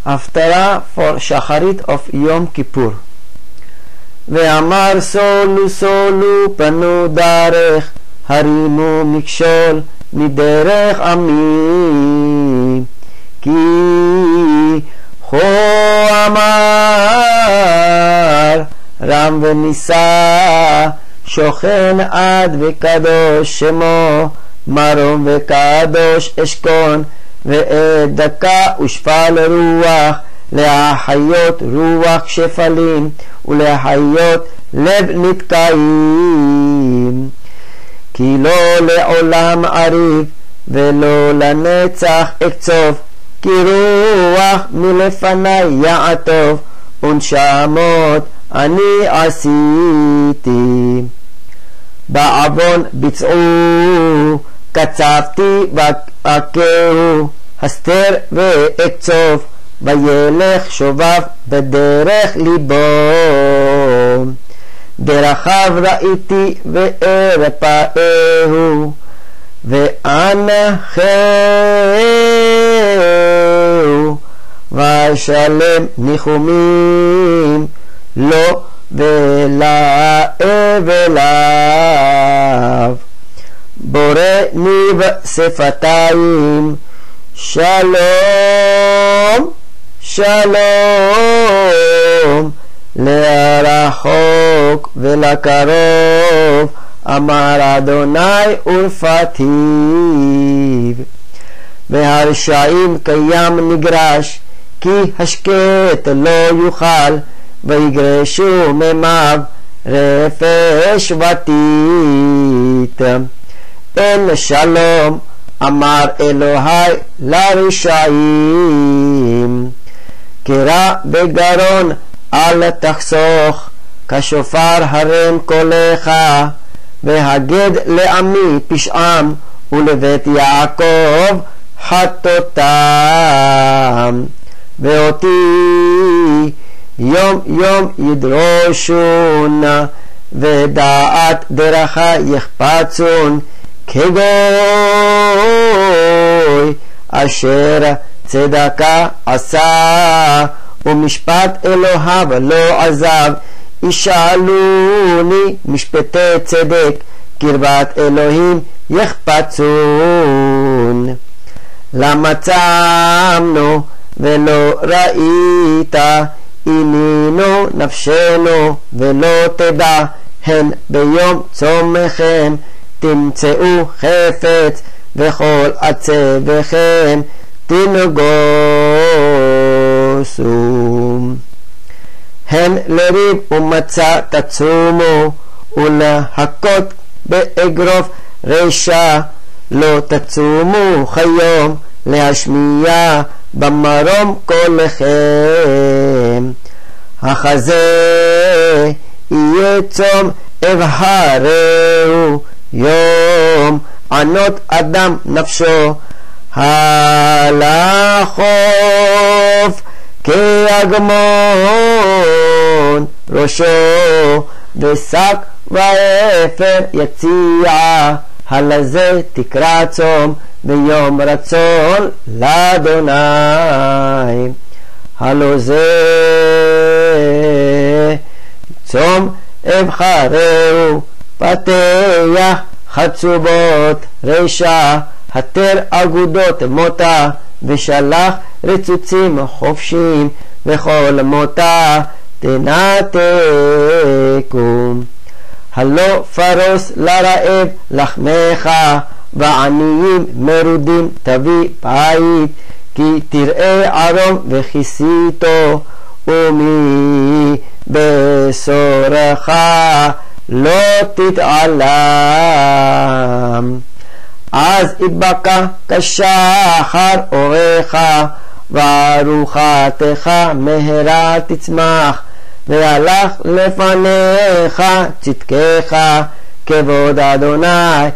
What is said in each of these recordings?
Haftarah for Shacharit of Yom Kippur. ואמר סולו סולו פנו דרך, הרימו מכשול מדרך עמי, כי כה אמר רם ונישא, שוכן עד וקדוש שמו, מרום וקדוש אשכון, ועת דקה ושפל רוח, להחיות רוח שפלים, ולהחיות לב נתקעים. כי לא לעולם אריב, ולא לנצח אקצוף, כי רוח מלפני יעטוף, ונשמות אני עשיתי. בעוון ביצעו, קצבתי והכהו, הסתר ואקצוף, וילך שובב בדרך ליבו. דרכיו ראיתי וארפאהו, ואנחהו, ואשלם ניחומים לו ולאבליו. בורא ניב שפתיים, שלום שלום, לרחוק ולקרוב, אמר אדוני ורפתיו. והרשעים קיים נגרש, כי השקט לא יוכל, ויגרשו ממיו רפש ותית. אין שלום, אמר אלוהי לרשעים. קרא בגרון אל תחסוך, כשופר הרם קולך, והגד לעמי פשעם, ולבית יעקב חטאותם. ואותי יום יום ידרושון, ודעת דרכה יחפצון, כגוי אשר צדקה עשה, ומשפט אלוהיו לא עזב. ישאלוני משפטי צדק, קרבת אלוהים יחפצון. למה צמנו ולא ראית, עינינו נפשנו ולא תדע, הן ביום צומכם תמצאו חפץ, וכל עצבכם תנגוסו. הן לריב ומצה תצומו, ולהכות באגרוף רשע לא תצומו כיום, להשמיע במרום קולכם. החזה יהיה צום אבהרהו, יום ענות אדם נפשו, הלחוף כאגמון ראשו, ושק ואפר יציע, הלזה תקרא צום ביום רצון לאדוני. הלא זה צום אבחרהו, פתח חצובות רשע, התר אגודות מותה, ושלח רצוצים חופשים, וכל מותה תנתקו. הלא פרוס לרעב לחמך, ועניים מרודים תביא בית, כי תראה ערום וכיסיתו, ומבשורך לא תתעלם. אז יבקע כשחר אורך, וארוחתך מהרה תצמח, והלך לפניך צדקך, כבוד אדוני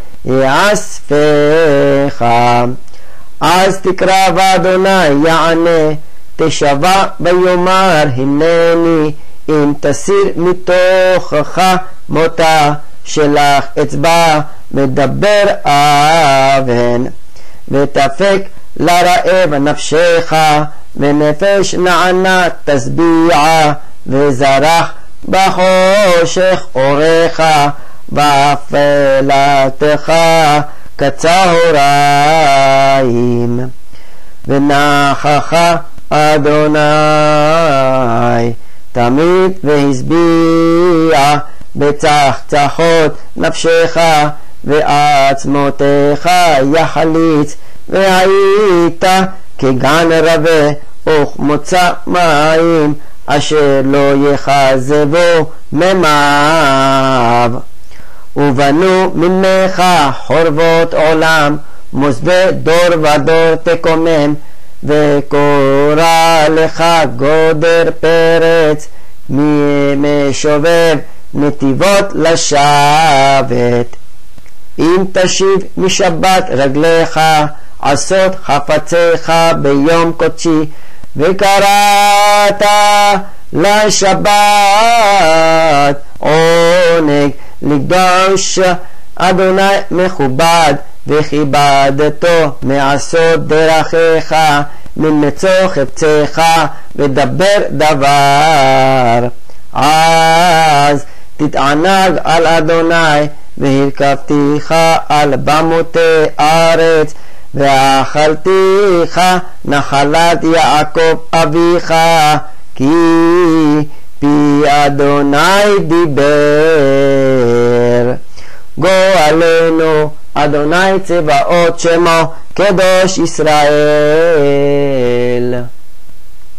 יאספך. אז תקרב אדוני יענה, תשבע ויאמר הנני, אם תסיר מתוכך מותה, שלח אצבע מדבר אבן, ותפק לרעב נפשך, ונפש נענה תשביעה, וזרח בחושך אורך, ואפלתך כצהריים. ונכח אדוני תמיד והשביע בצחצחות נפשך, ועצמותיך יחליץ, והיית כגן רבה וכמוצא מים, אשר לא יחזבו מימיו. ובנו ממך חורבות עולם, מוסדי דור ודור תקומם, וקורא לך גודר פרץ, משובב נתיבות לשבת. אם תשיב משבת רגליך, עשות חפציך ביום קודשי, וקראת לשבת עונג לקדוש אדוני מכובד, וכיבדתו מעשות דרכיך, ממצוא חפציך ודבר דבר. אז תתענג על אדוני, והרכבתיך על במותי ארץ, ואכלתיך נחלת יעקב אביך, כי פי אדוני דיבר. גואלנו אדוני צבאות שמו, קדוש ישראל.